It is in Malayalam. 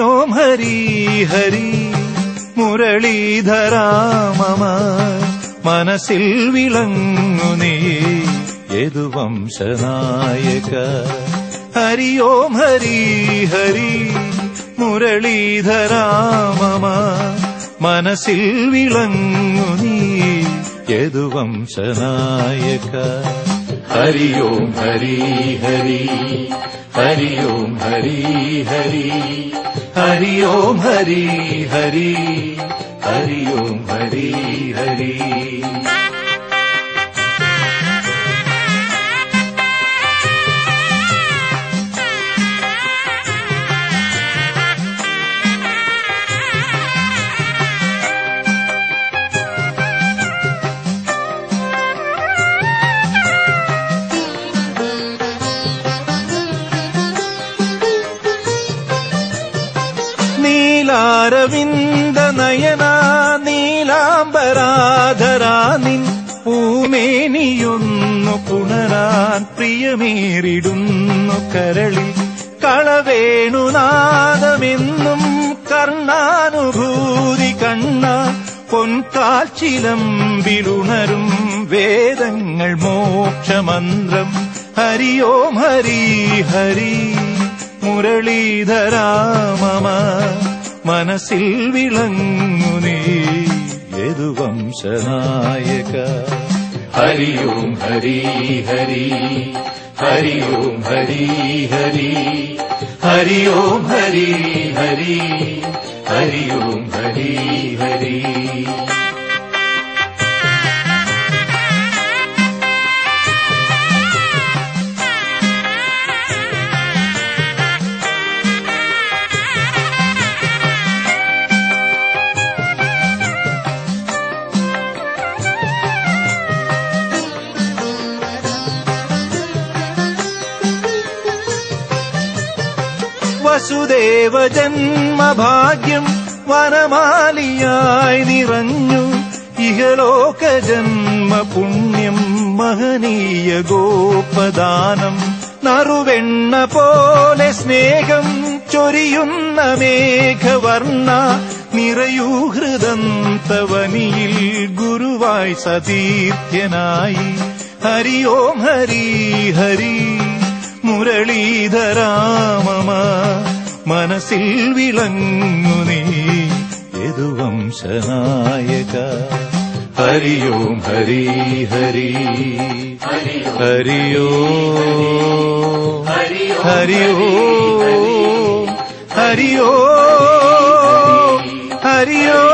ഓം ഹരി ഹരി മുരളീധരാ മമ മനസ്സിൽ വിളങ്ങു നീ യദുവംശനായക. ഹരി ഓം ഹരി ഹരി മുരളീധരാ മമ മനസ്സിൽ വിളങ്ങു നീ യദുവംശനായക. ഹരി ഓം ഹരി ഹരി ഹരി ഓം ഹരി ഹരി ഹരി ഓം ഹരി ഹരി ഹരി ഓം ഹരി ഹരി. നീലാരവിന്ദ നയന നീലാംബരാധരാ നിൻ പൂമേനിയൊന്നു പുണരാൻ പ്രിയമേറിടുന്നു കരളിൽ. കളവേണുനാദമെന്നും കർണാനുഭൂതി കണ്ണ പൊൻകാൽച്ചിലമ്പിലുണരും വേദങ്ങൾ മോക്ഷമന്ത്രം. ഹരി ഓം ഹരി ഹരി മുരളീധരാ മമ മനസ്സിൽ വിളങ്ങു നീ യദുവംശനായക. ഹരി ഓം ഹരി ഹരി ഹരി ഓം ഹരി ഹരി ഹരി ഓം ഹരി ഹരി ഹരി ഓം ഹരി ഹരി. വസുദേവ ജന്മഭാഗ്യം വനമാലിയായി നിറഞ്ഞു ഇഹലോക ജന്മ പുണ്യം മഹനീയ ഗോപദാനം. നറുവെണ്ണ പോലെ സ്നേഹം ചൊരിയുന്ന മേഘവർണ്ണ നിറയൂ ഹൃദന്തവനിയിൽ ഗുരുവായി സതീർത്ഥ്യനായി. ഹരി ഓം ഹരി ഹരി മുരളീധരാ മമ മനസ്സിൽ വിളങ്ങു നീ യദുവംശനായക. ഹരി ഓം ഹരി ഹരി ഹരി ഓം ഹരി ഓം ഹരി ഓം ഹരി ഓം.